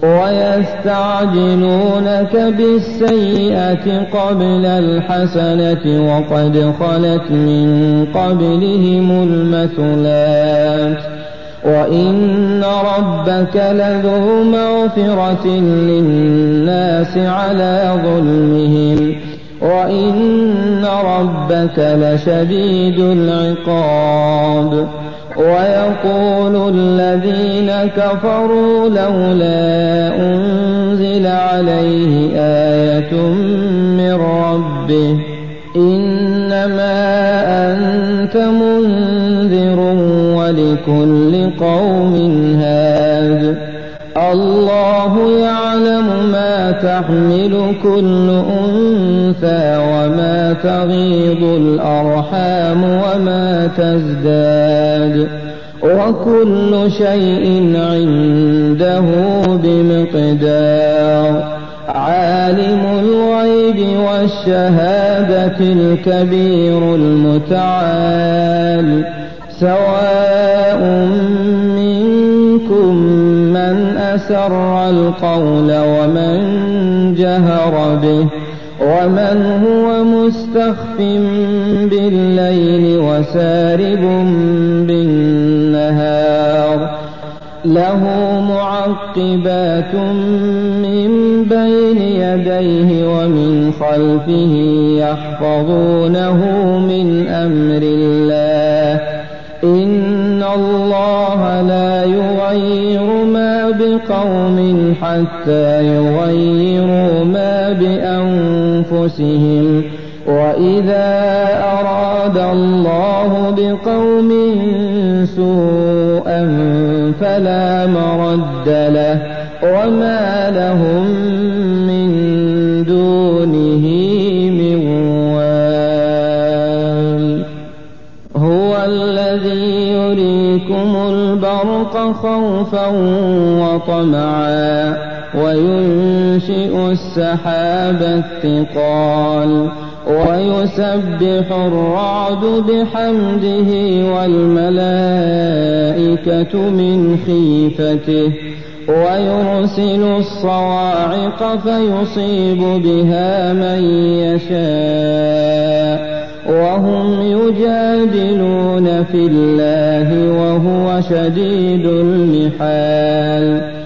ويستعجلونك بالسيئة قبل الحسنة وقد خلت من قبلهم المثلات وإن ربك لذو مغفرة للناس على ظلمهم وإن ربك لشديد العقاب. ويقول الذين كفروا لولا أنزل عليه آية من ربه إنما أنت منذر ولكل قوم هاد الله يعلم ما تحمل كل أنثى وما تغيض الأرحام وما تزداد وكل شيء عنده بمقدار. عالم الغيب والشهادة الكبير المتعال سواء منكم من أسر القول ومن جهر به ومن هو مستخف بالليل وسارب بالنهار له معقبات من بين يديه ومن خلفه يحفظونه من أمر الله إن الله لا يغير ما بقوم حتى يغيروا ما بأنفسهم وإذا أراد الله بقوم سوءا فلا مرد له وما لهم من دونه من وال. هو الذي يريكم البرق خوفا وطمعا وينشئ السحاب الثقال ويسبح الرعد بحمده والملائكة من خيفته ويرسل الصواعق فيصيب بها من يشاء وهم يجادلون في الله وهو شديد المحال.